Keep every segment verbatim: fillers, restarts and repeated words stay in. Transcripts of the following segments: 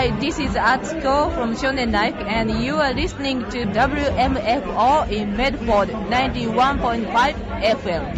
Hi, this is Atsuko from Shonen Life, and you are listening to W M F O in Medford, ninety-one point five F M.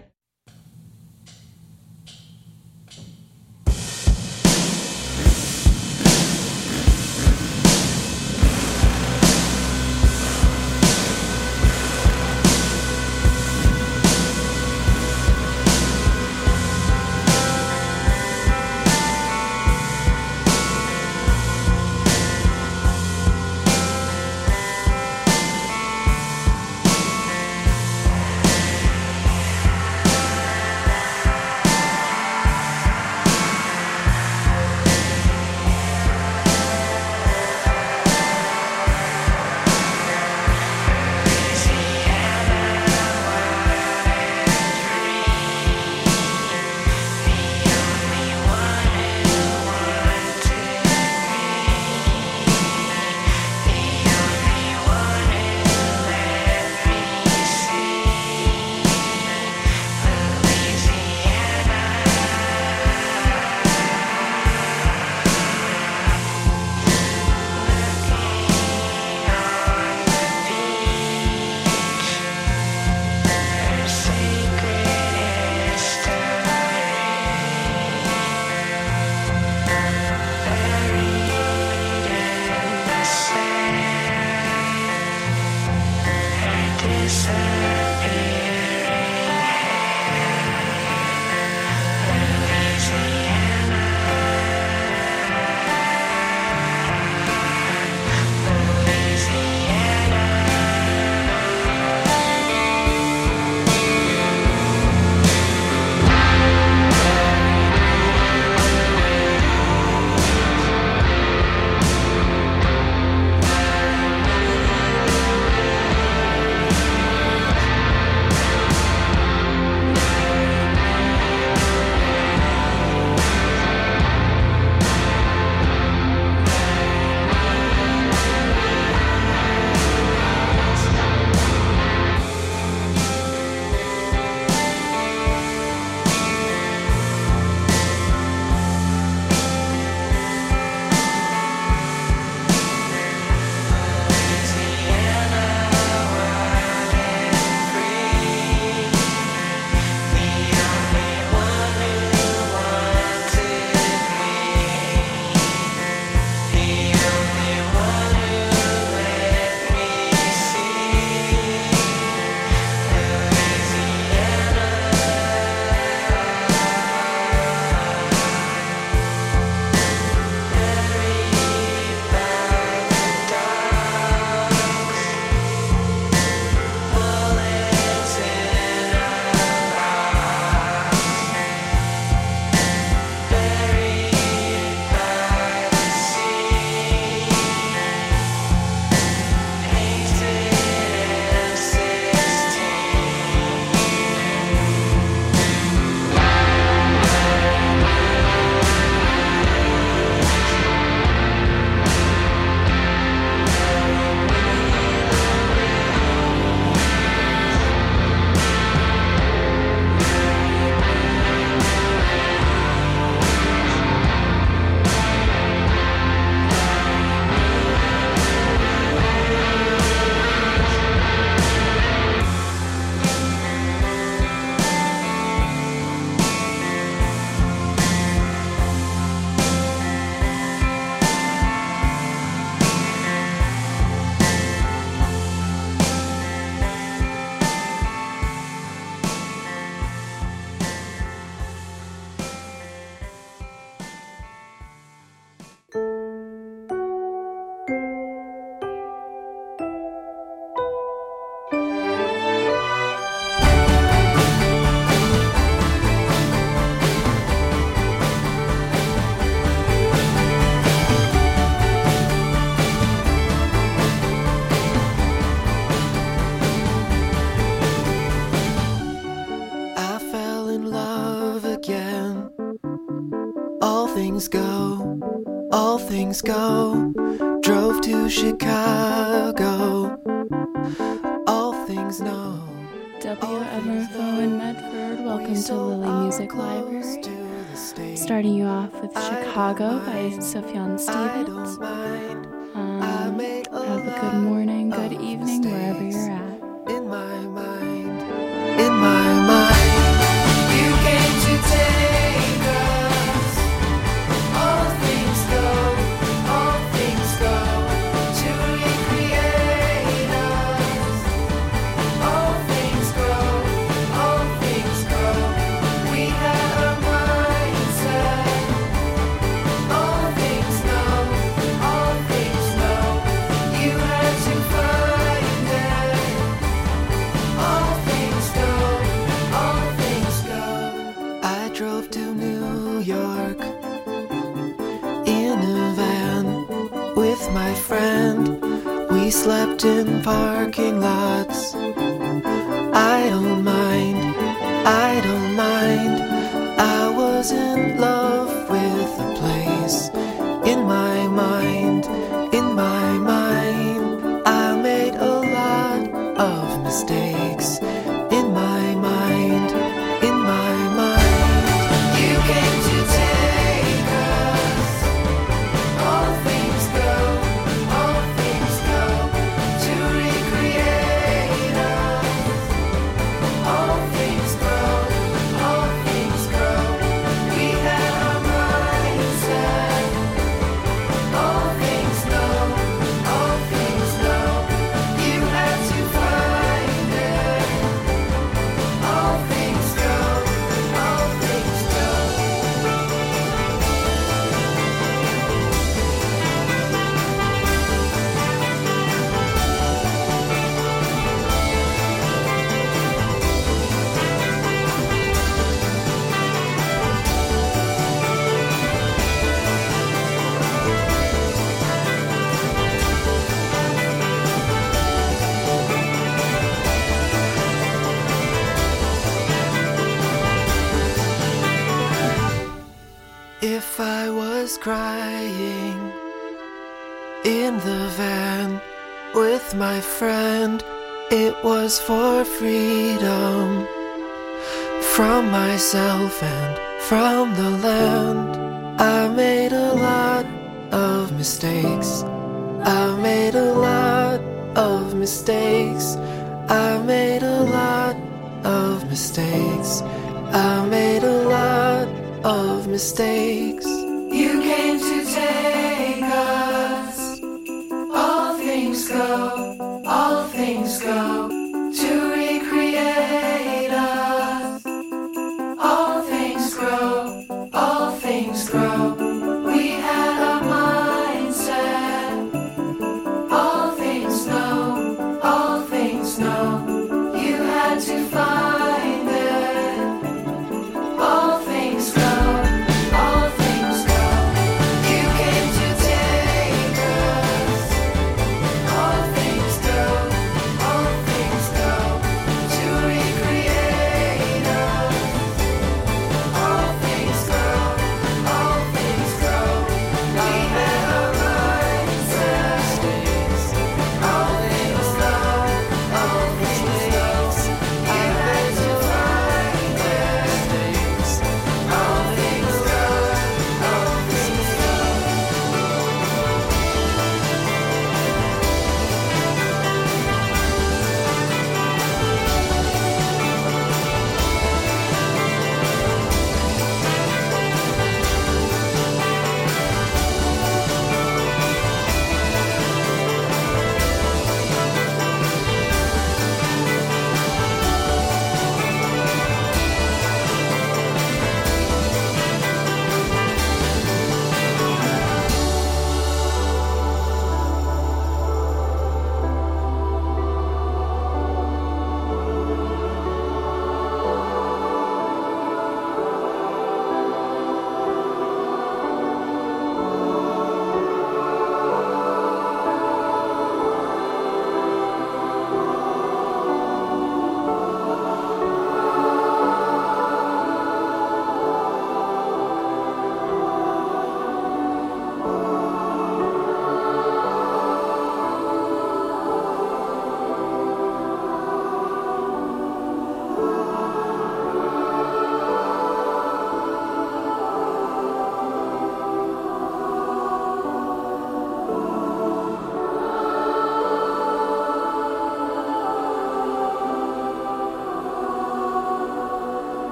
things go, all things go. Drove to Chicago, all things know. W M F O in Medford, welcome to Lily Music Library. Starting you off with Chicago by Sufjan Stevens. Um, have a good morning, good evening, wherever you're at. In my mind, in my mind, you came to take us. All things go, all things go to recreate us. All things grow, all things grow. We had a mindset. All things know, all things know. You had to find it. All things go, all things go. I drove to New York in a van with my friend. We slept in parking lots. I don't mind, I don't mind. I was in love with the place. In my mind, in my mind, I made a lot of mistakes. In my mind, in my mind, you came to take us. All things go, all things go to recreate us. All things grow, all things grow. We had our mindset. All things know, all things know. You had to find it. All things go, all things go. If I was crying in the van with my friend, it was for freedom from myself and from the land. I made a lot of mistakes. I made a lot of mistakes. I made a lot of mistakes. I made a lot of mistakes. You came to take us. All things go, all things go to recreate us. All things grow, all things grow. We had a mindset. All things know, all things know. You had to find it. All things go, all things go. You came to take us. All things go, all things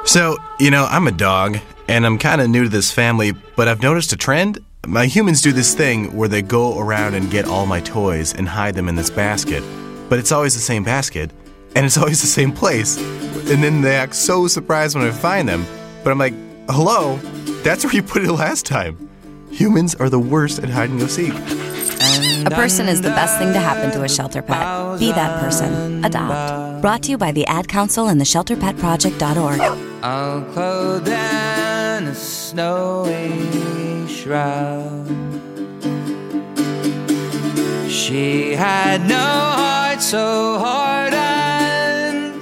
So, you know, I'm a dog, and I'm kind of new to this family, but I've noticed a trend. My humans do this thing where they go around and get all my toys and hide them in this basket, but it's always the same basket, and it's always the same place. And then they act so surprised when I find them, but I'm like, hello, that's where you put it last time. Humans are the worst at hide and go seek. A person is the best thing to happen to a shelter pet. Be that person. Adopt. Brought to you by the Ad Council and the shelter pet project dot org. All clothed in a snowy shroud. She had no heart so hardened.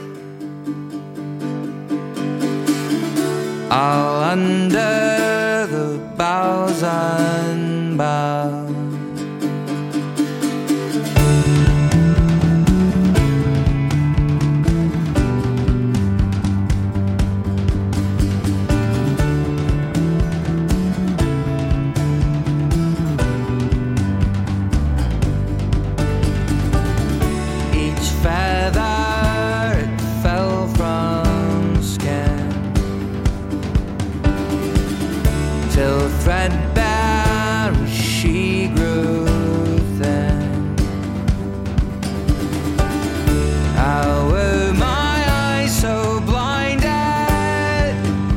All under the boughs unbound. Threadbare she grew thin. How were my eyes so blinded?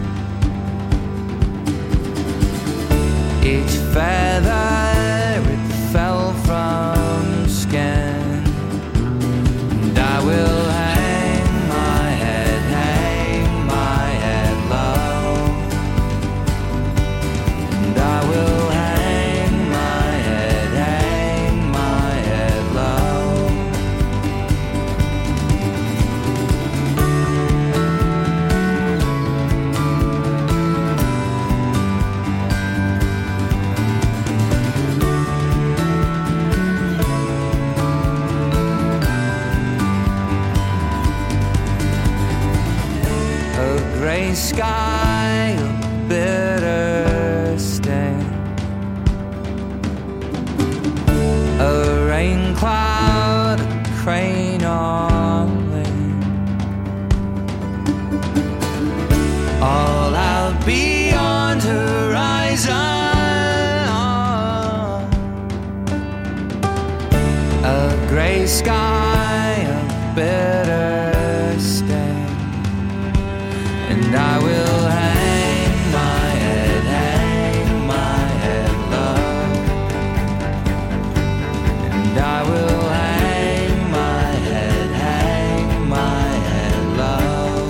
Each feather it fell from skin, and I will hang my head, hang my head low. I will hang my head, hang my head low. A gray sky, a bitter stain. A rain cloud, a crane on wing. All out beyond horizon. A gray sky, a bitter stain. And I will hang my head, hang my head low. And I will hang my head, hang my head low.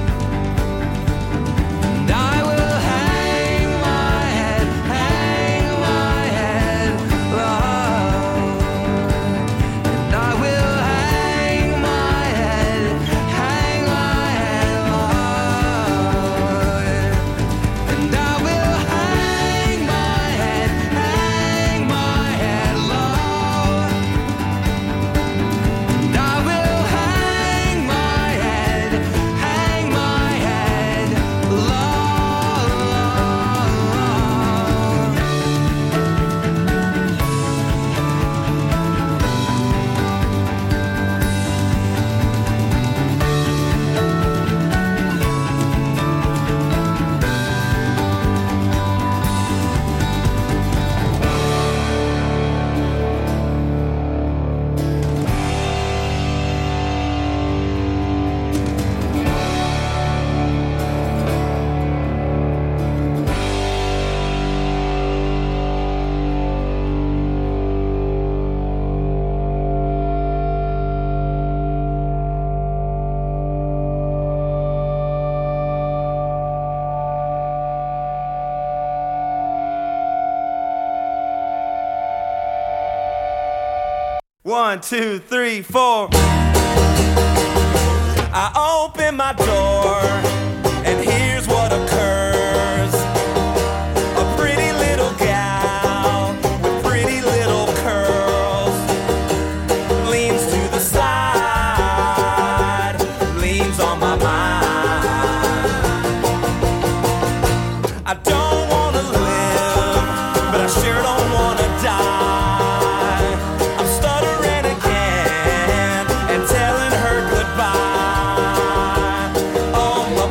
And I will hang my head, hang my head low. And I will hang my head, hang my head low. And I will hang my head, hang my head low. And I will hang my head, hang my head low. One, two, three, four. I open my door, and here's what occurs. A pretty little gal with pretty little curls leans to the side, leans on my mind. I don't want to live, but I sure don't want to die. Oh, my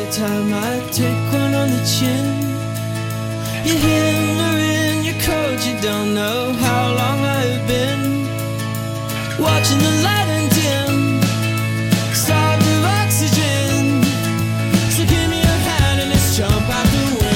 every time I take one on the chin. You're hindering your coat, you don't know how long I've been watching the light and dim, starved of oxygen. So give me your hand and let's jump out the window.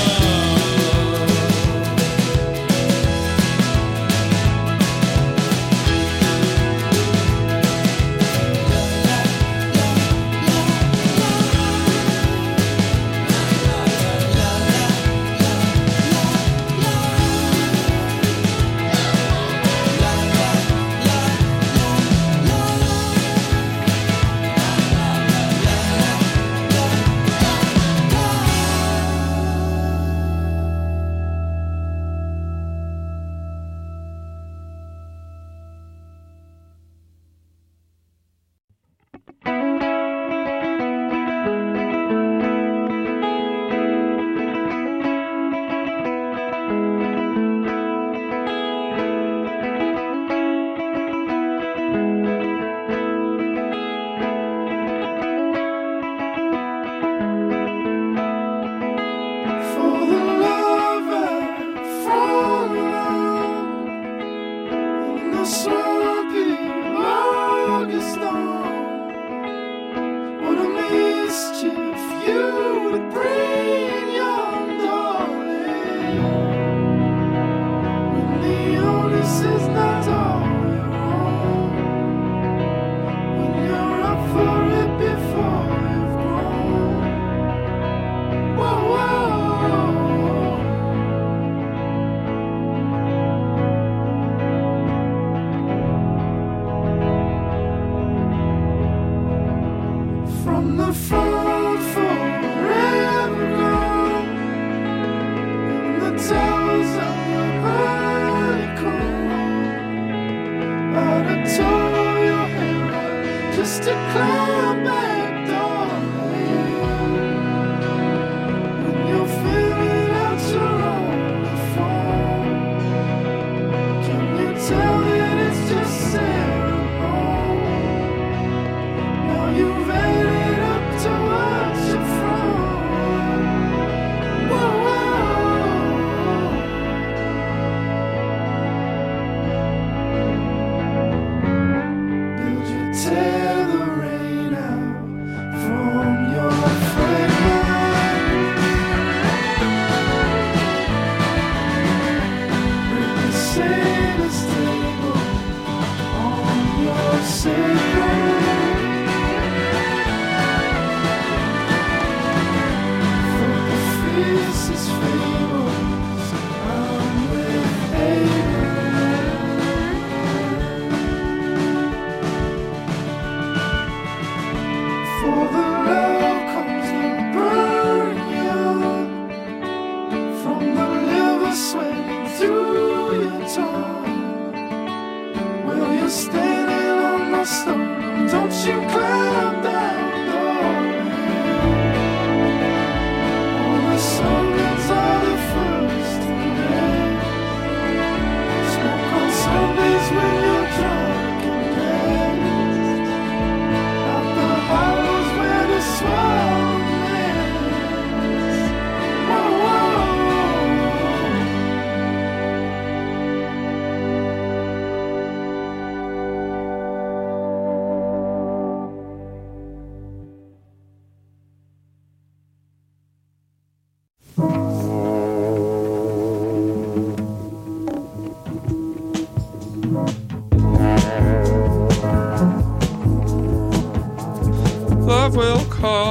Love will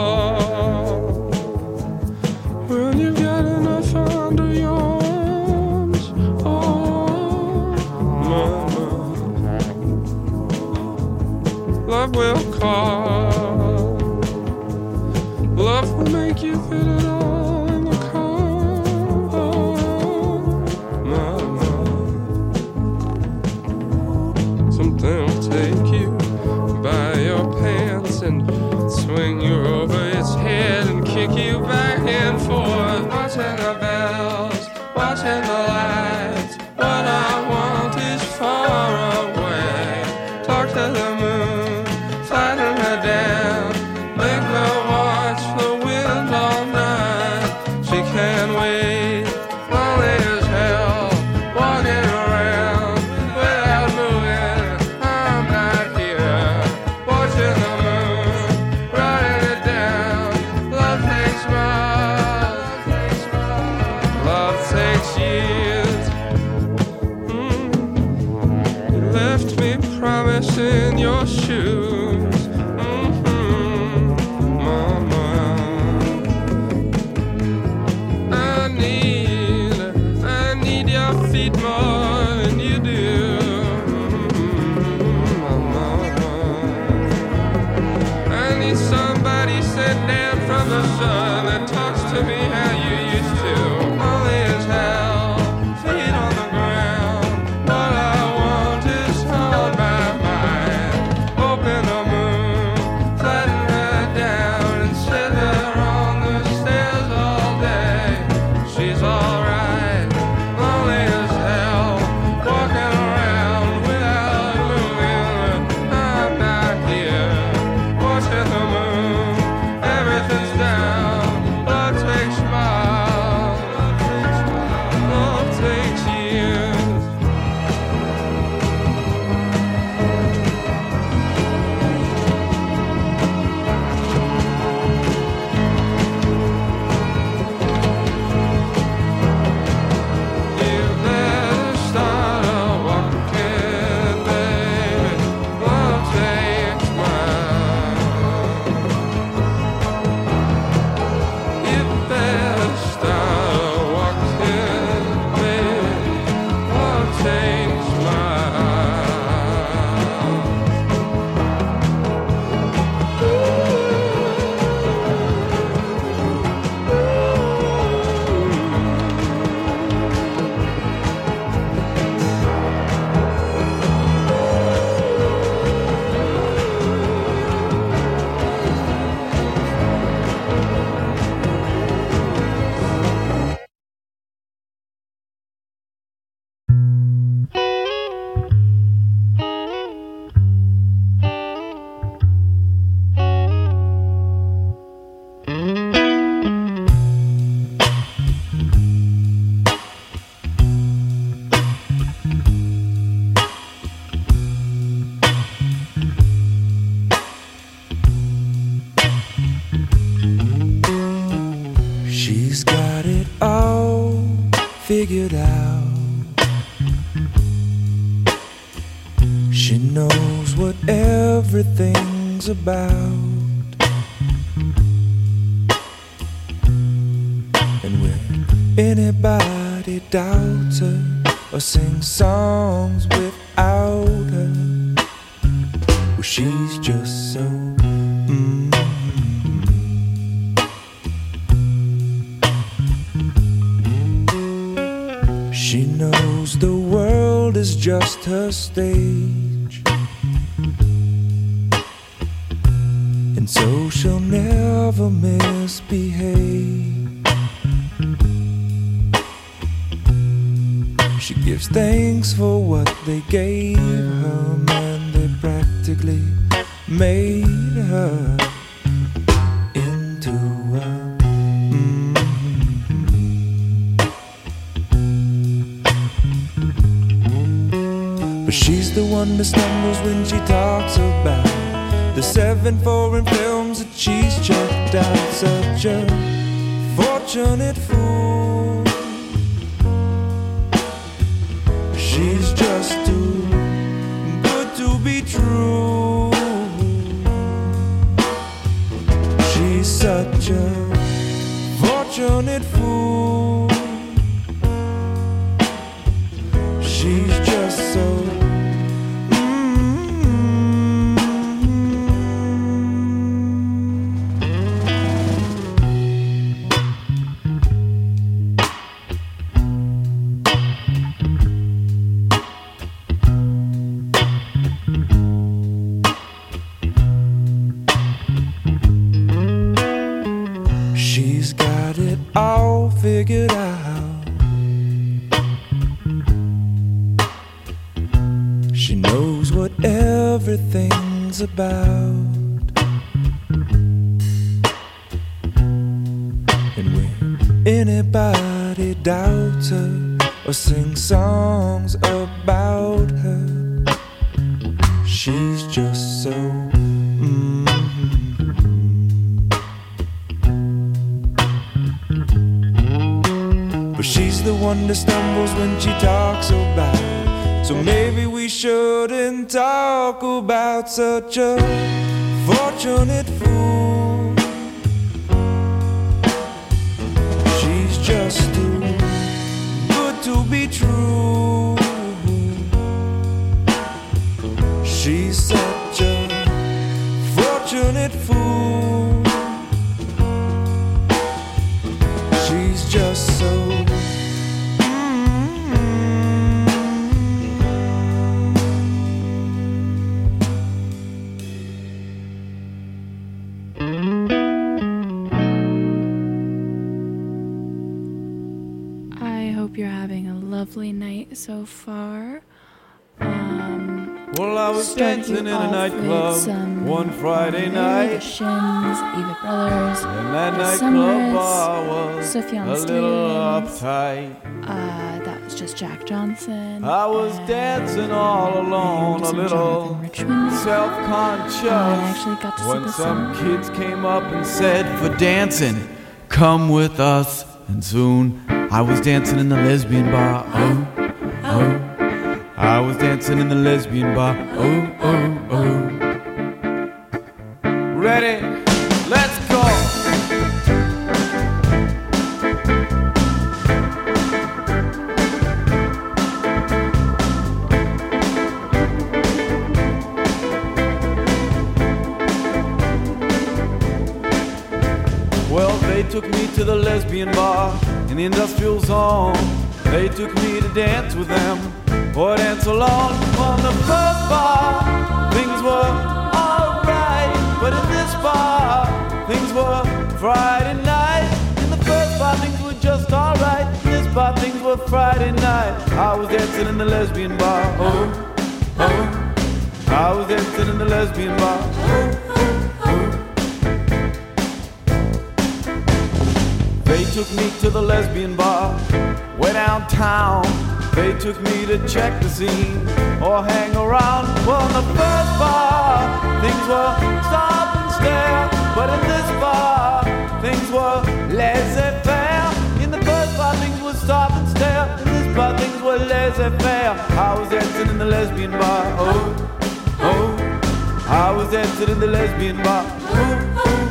call when you've got enough under your arms. Oh, mama, love will call. Love will make you fit it all in the car. Oh, mama, something will take you by your pants and swing you over its head and kick you back and forth. Watching the bells, watching the lights. What I want is far away. Talk to the moon, flatten her down. Make her watch the wind from the sun that talks to me how you used to. Lonely as hell, feet on the ground. What I want is on my mind. Open the moon, flatten her down, and sit her on the stairs all day. She's alright, lonely as hell, walking around without moving. I'm not here, watching the moon. Everything's down. Love takes miles. Love takes years. You better start a walking, baby. Love takes miles. You better start walking, baby. Love takes She's got it all figured out. She knows what everything's about. And when anybody doubts her or sings songs without her, well, she's just so mm. She knows the world is just her stage, and so she'll never misbehave. She gives thanks for what they gave her, man, they practically made her into a mm. But she's the one that stumbles when she talks about the seven foreign films that she's checked out. Such a fortunate fool. She's just too good to be true. She's such a fortunate fool. She's just so she's got it all figured out. She knows what everything's about. And when anybody doubts her or sings songs about her, she's just so mm. But she's the one that stumbles when she talks about it. So maybe we shouldn't talk about such a fortunate fool. She's just too good to be true. She's such a fortunate fool. just so. I hope you're having a lovely night so far. Um, Well, I was started dancing in you a off nightclub with some one Friday Mary, The night, Shins, Eva Brothers, and that The nightclub Summers, bar was Sufjan a little Stevens. uptight. Uh, that was just Jack Johnson. I was and dancing all alone, a some little Jonathan Richman. self-conscious, I actually got to see when the some song. kids came up and said, for dancing, come with us. And soon I was dancing in the lesbian bar, oh, oh. I was dancing in the lesbian bar, oh, oh, oh. Ready? Let's go! Well, they took me to the lesbian bar in the industrial zone. They took me to dance with them, or dance alone. On the first bar, things were alright, but in this bar, things were Friday night. In the first bar, things were just alright. In this bar, things were Friday night. I was dancing in the lesbian bar, oh, oh. I was dancing in the lesbian bar, oh, oh, oh. They took me to the lesbian bar, way downtown. They took me to check the scene or hang around. Well, in the first bar, things were stop and stare, but in this bar, things were laissez-faire. In the first bar, things were stop and stare. In this bar, things were laissez-faire. I was dancing in the lesbian bar, oh, oh. I was dancing in the lesbian bar, oh, oh, oh.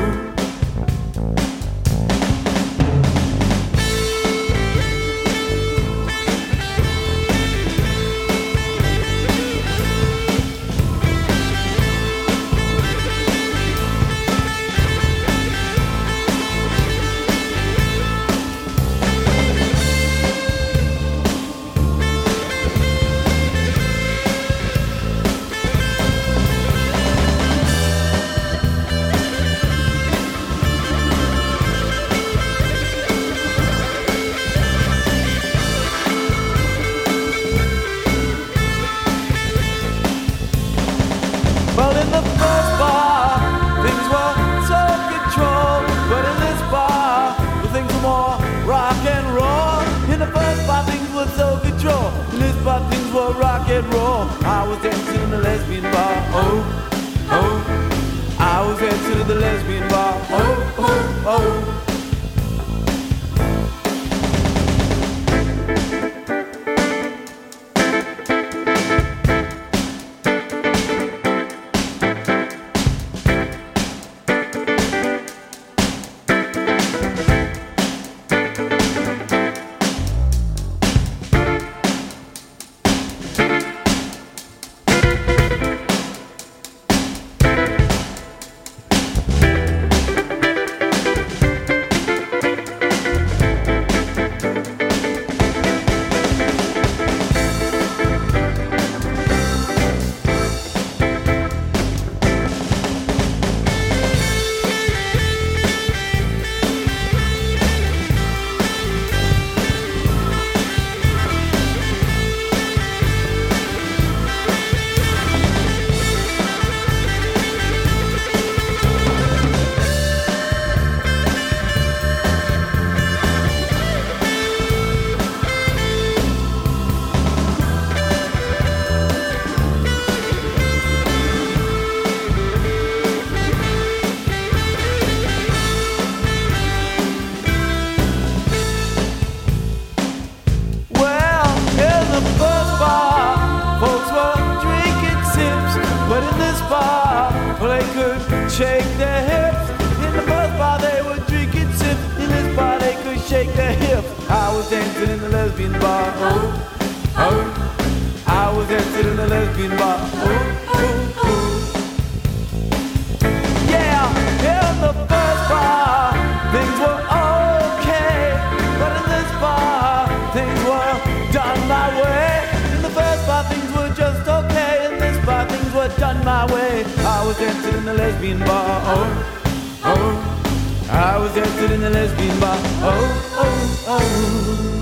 Well, in the first bar, things were self-control, but in this bar, the things were more rock and roll. In the first bar, things were self-control. In this bar, things were rock and roll. I was dancing in the lesbian bar, oh, oh. I was dancing in the lesbian bar, oh, oh, oh. Shake their hips. In the first bar they were drinking sips. In this bar they could shake their hips. I was dancing in the lesbian bar, oh, oh. I was dancing in the lesbian bar, oh, oh, oh. Yeah, in the first bar things were okay, was dancing in the lesbian bar. Oh, oh, I was dancing in the lesbian bar. Oh, oh, oh.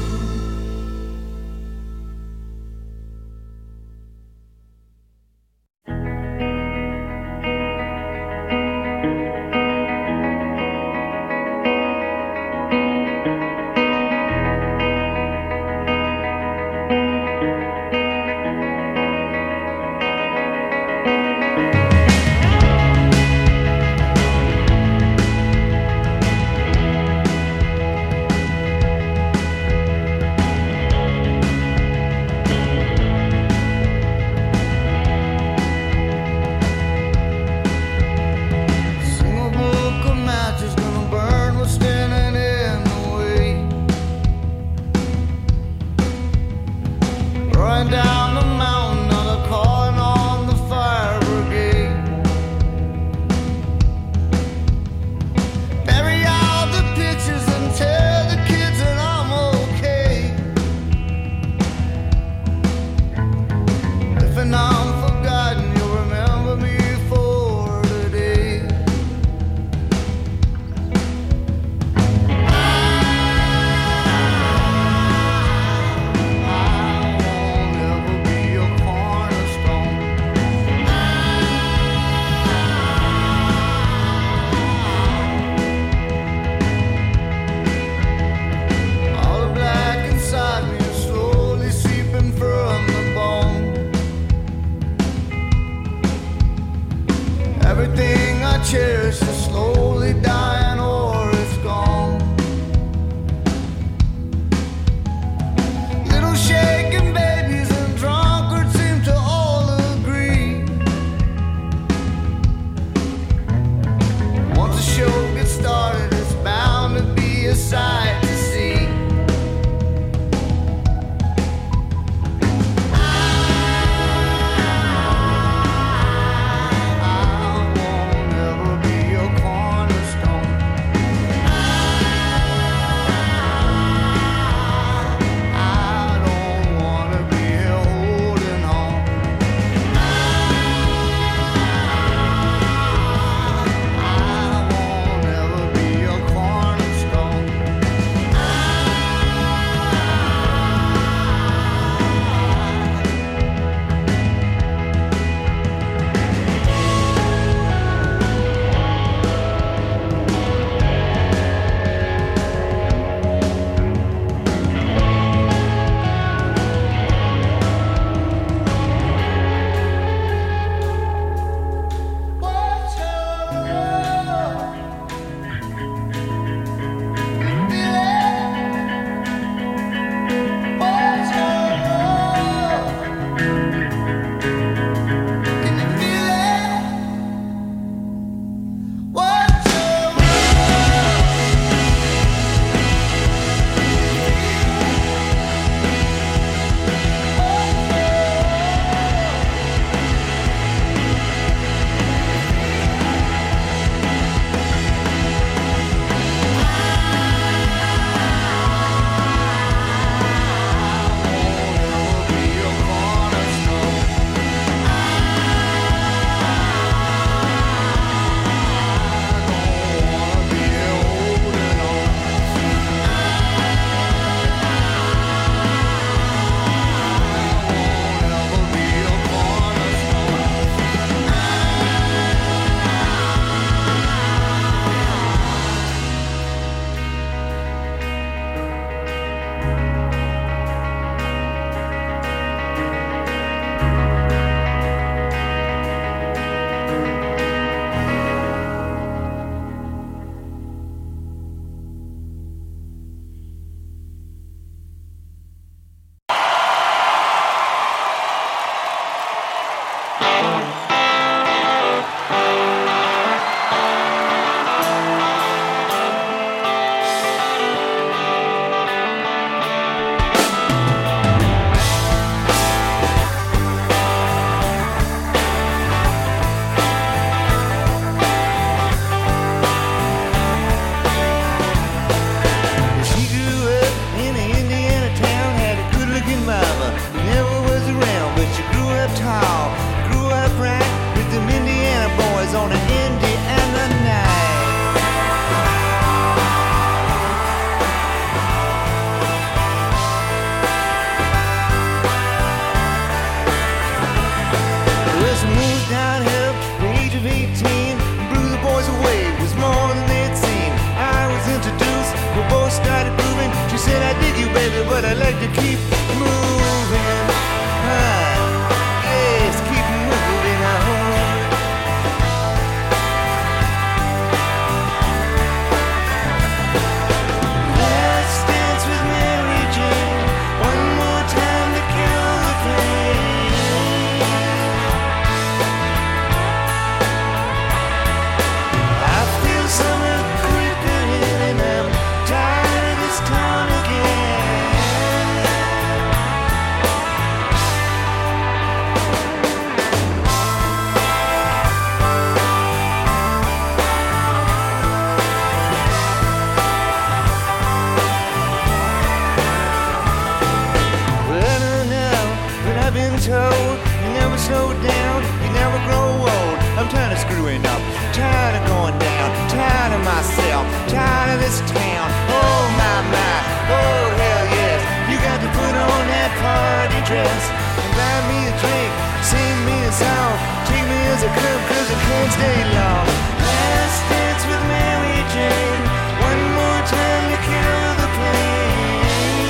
this town. Oh my my, oh hell yes. You got to put on that party dress and buy me a drink, sing me a song, take me as a club 'cause I can't stay long. Last dance with Mary Jane, one more time to kill the pain.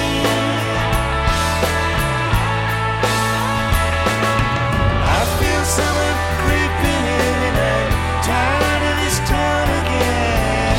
I feel summer creeping in and I'm tired of this town again.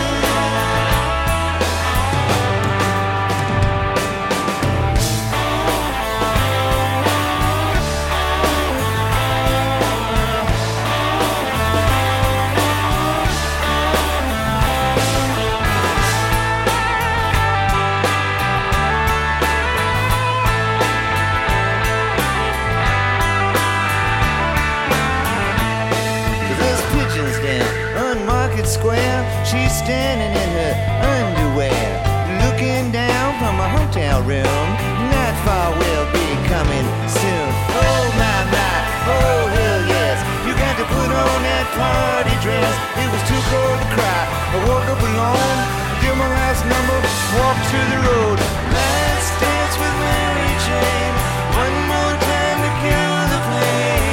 Square, she's standing in her underwear, looking down from a hotel room. Nightfall will be coming soon. Oh my my, oh hell yes. You got to put on that party dress. It was too cold to cry. I woke up alone, did my last number, walked to the road. Last dance with Mary Jane, one more time to kill the pain.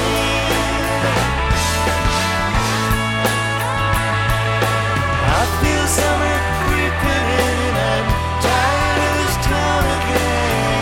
I feel summer creeping in and I'm tired of this town again.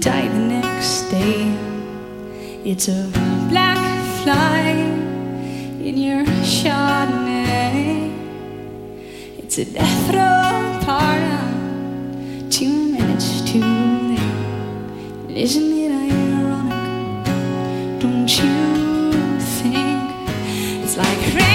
died the next day. It's a black fly in your Chardonnay. It's a death row pardon, two minutes too late. Isn't it ironic? Don't you think it's like rain?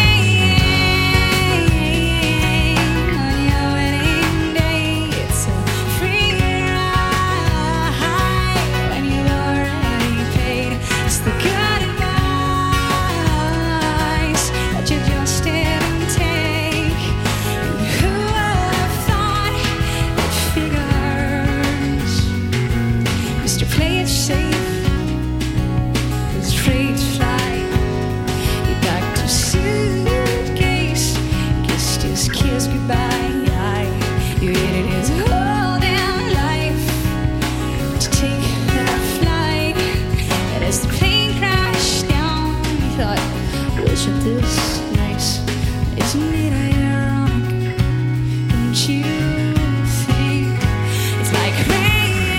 This nice, isn't it ironic? Don't you think it's like rain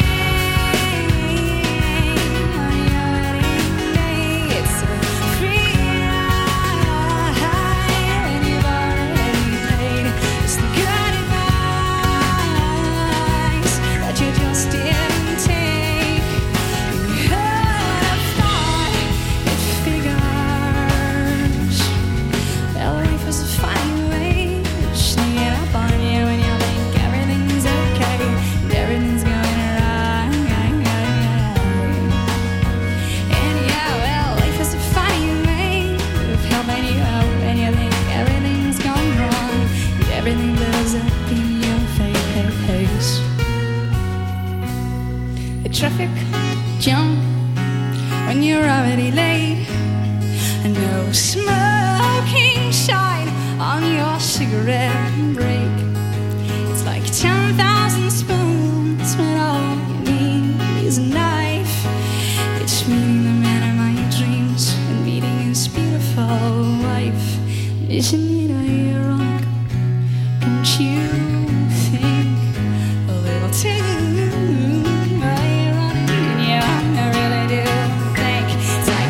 on your wedding day? It's a free ride and you've already paid. It's the good advice that you just didn't take. You would have thought it figured. Was a fine way to sneak it up on you when you think everything's okay and everything's going right. And yeah, well, life is a funny way of helping you out when you think everything's going wrong and everything blows up in your face. A traffic jam when you're already late and no smoking shine on your cigarette break. It's like ten thousand spoons when all you need is a knife. It's meeting the man of my dreams and meeting his beautiful wife. Isn't it ironic? Don't you think a little too ironic? Yeah, I really do think it's like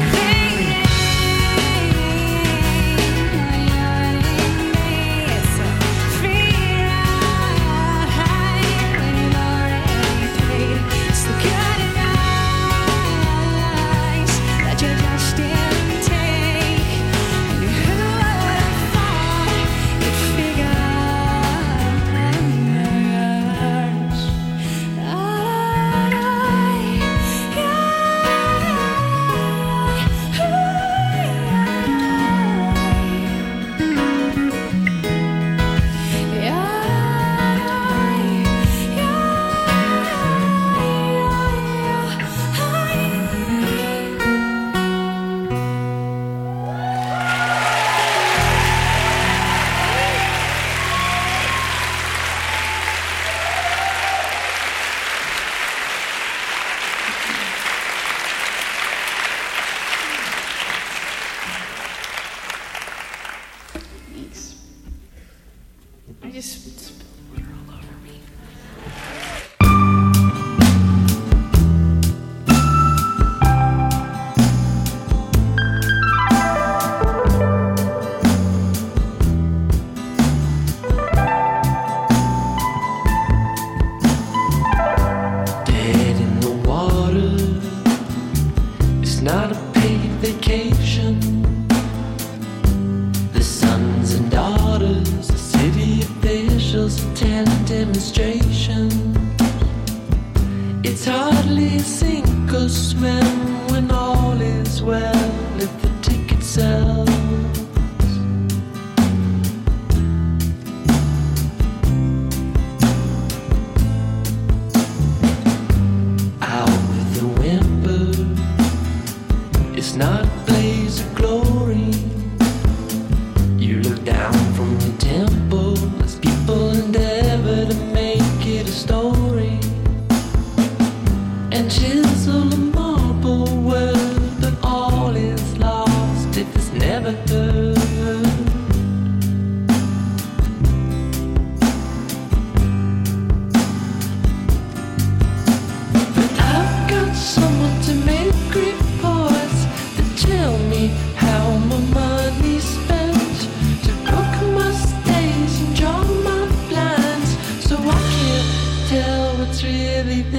chisel a marble world, but all is lost if it's never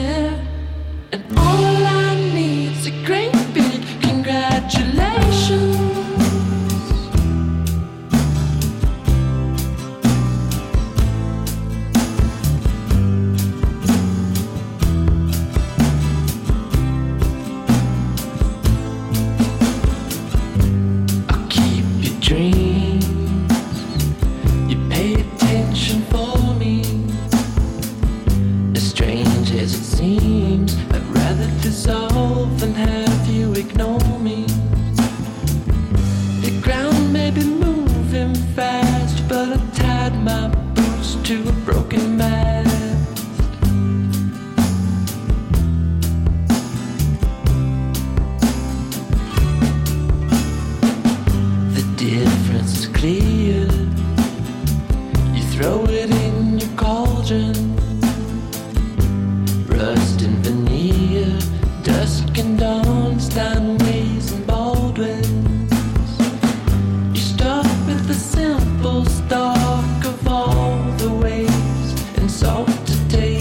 there, and all I need's a great big congratulations. Dreams, you pay attention for me. As strange as it seems, I'd rather dissolve than have you ignore me. The ground may be moving fast, but I tied my boots to a broken mast. Difference is clear. You throw it in your cauldron. Rust and veneer, dusk and dawn, Steinways and Baldwins. You start with the simple stock of all the ways and salt to taste.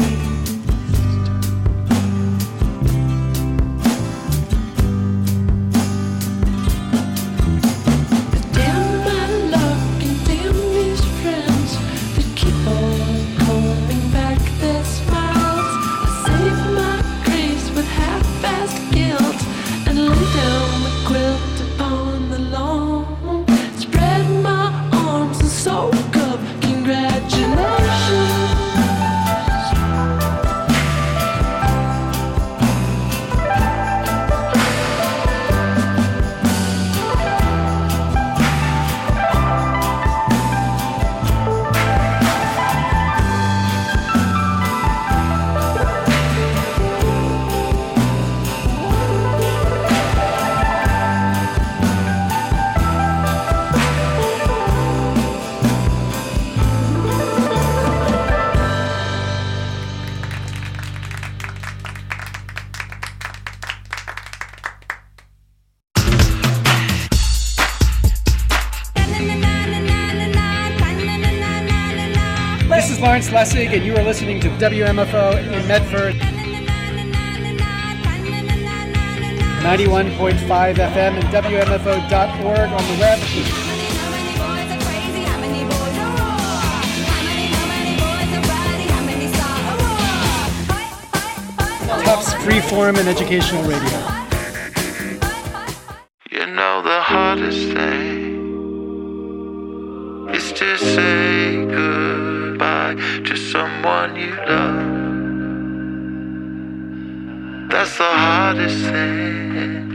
This is Lawrence Lessig, and you are listening to W M F O in Medford. ninety-one point five F M and W M F O dot org on the web. Tufts Freeform and Educational Radio. You know the hardest thing is to say goodbye to someone you love. That's the hardest thing.